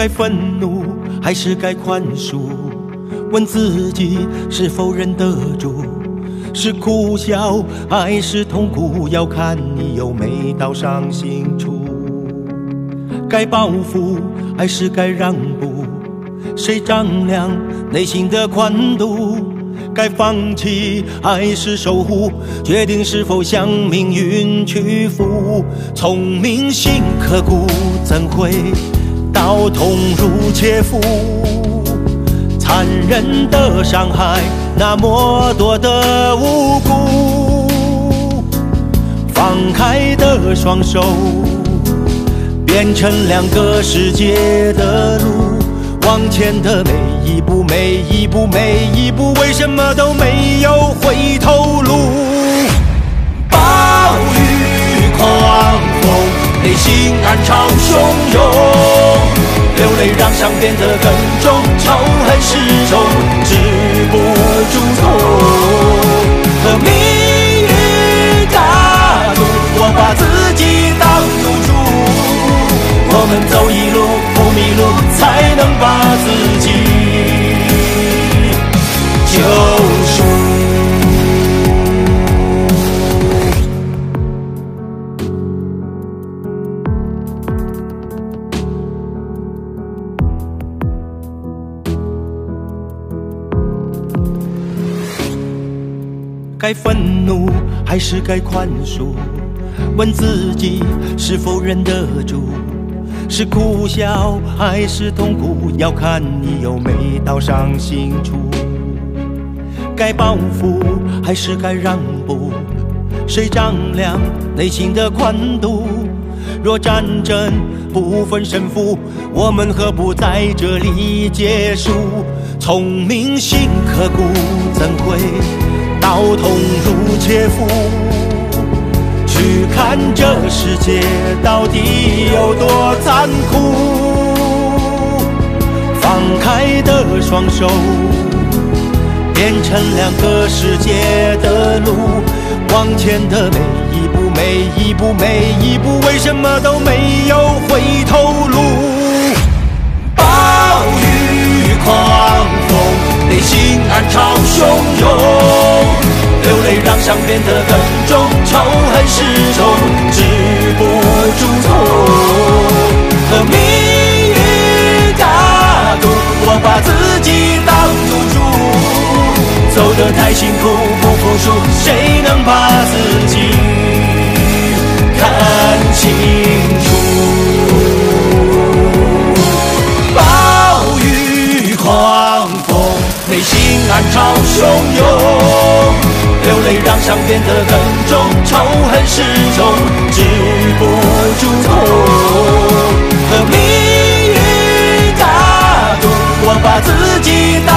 该愤怒还是该宽恕？问自己是否忍得住？是苦笑还是痛苦？要看你有没到伤心处。该报复还是该让步？谁丈量内心的宽度？该放弃还是守护？决定是否向命运屈服。聪明心刻骨，怎会到痛如切肤？残忍的伤害，那么多的无辜。放开的双手，变成两个世界的路。往前的每一步，每一步，每一步，为什么都没有回头路？暴雨狂风，内心暗潮汹涌。流泪让伤变得更重，仇恨始终止不住痛。和命运打赌，我把自己当赌注。我们走一路不迷路，才能把自己救赎。该愤怒还是该宽恕？问自己是否忍得住？是苦笑还是痛苦？要看你有没到伤心处。该报复还是该让步？谁丈量内心的宽度？若战争不分胜负，我们何不在这里结束？聪明心刻骨，怎会到痛如切肤？去看这世界到底有多残酷。放开的双手，变成两个世界的路。往前的每一步，每一步，每一步，为什么都没有回头路？暴雨狂风，内心暗潮汹涌。流泪让伤变得更重，仇恨始终止不住痛。和命运打赌，我把自己当赌注。走得太辛苦，不服输，谁能把自己看清楚？暴雨狂风，内心暗潮汹涌。流泪让伤变得更重，仇恨始终止不住痛。和命运打赌，我把自己当